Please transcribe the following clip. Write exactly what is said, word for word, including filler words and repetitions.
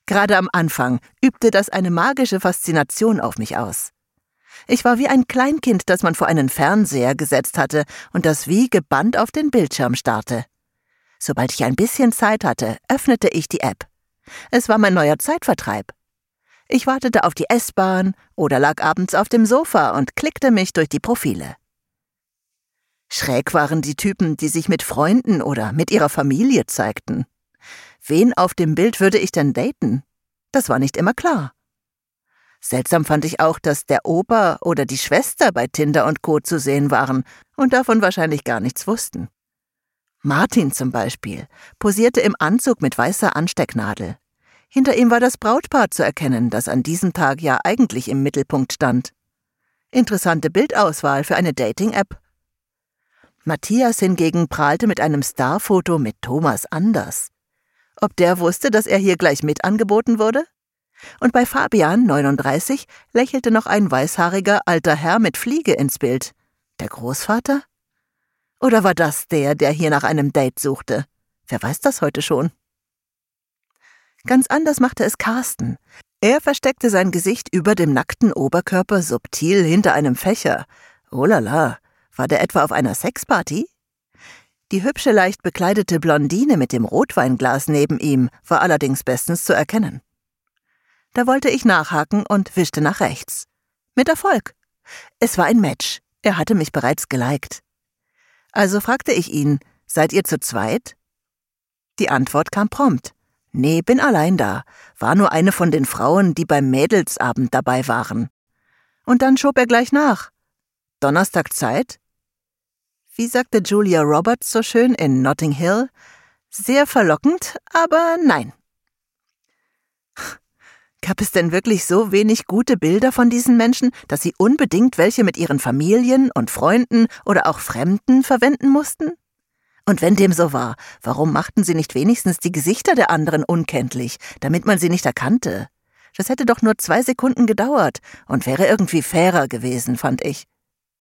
Gerade am Anfang übte das eine magische Faszination auf mich aus. Ich war wie ein Kleinkind, das man vor einen Fernseher gesetzt hatte und das wie gebannt auf den Bildschirm starrte. Sobald ich ein bisschen Zeit hatte, öffnete ich die App. Es war mein neuer Zeitvertreib. Ich wartete auf die S-Bahn oder lag abends auf dem Sofa und klickte mich durch die Profile. Schräg waren die Typen, die sich mit Freunden oder mit ihrer Familie zeigten. Wen auf dem Bild würde ich denn daten? Das war nicht immer klar. Seltsam fand ich auch, dass der Opa oder die Schwester bei Tinder und Co. zu sehen waren und davon wahrscheinlich gar nichts wussten. Martin zum Beispiel posierte im Anzug mit weißer Anstecknadel. Hinter ihm war das Brautpaar zu erkennen, das an diesem Tag ja eigentlich im Mittelpunkt stand. Interessante Bildauswahl für eine Dating-App. Matthias hingegen prahlte mit einem Starfoto mit Thomas Anders. Ob der wusste, dass er hier gleich mit angeboten wurde? Und bei Fabian, neununddreißig, lächelte noch ein weißhaariger alter Herr mit Fliege ins Bild. Der Großvater? Oder war das der, der hier nach einem Date suchte? Wer weiß das heute schon? Ganz anders machte es Carsten. Er versteckte sein Gesicht über dem nackten Oberkörper subtil hinter einem Fächer. Oh la la, war der etwa auf einer Sexparty? Die hübsche, leicht bekleidete Blondine mit dem Rotweinglas neben ihm war allerdings bestens zu erkennen. Da wollte ich nachhaken und wischte nach rechts. Mit Erfolg. Es war ein Match. Er hatte mich bereits geliked. Also fragte ich ihn, seid ihr zu zweit? Die Antwort kam prompt. Nee, bin allein da. War nur eine von den Frauen, die beim Mädelsabend dabei waren. Und dann schob er gleich nach. Donnerstag Zeit? Wie sagte Julia Roberts so schön in Notting Hill? Sehr verlockend, aber nein. Gab es denn wirklich so wenig gute Bilder von diesen Menschen, dass sie unbedingt welche mit ihren Familien und Freunden oder auch Fremden verwenden mussten? Und wenn dem so war, warum machten sie nicht wenigstens die Gesichter der anderen unkenntlich, damit man sie nicht erkannte? Das hätte doch nur zwei Sekunden gedauert und wäre irgendwie fairer gewesen, fand ich.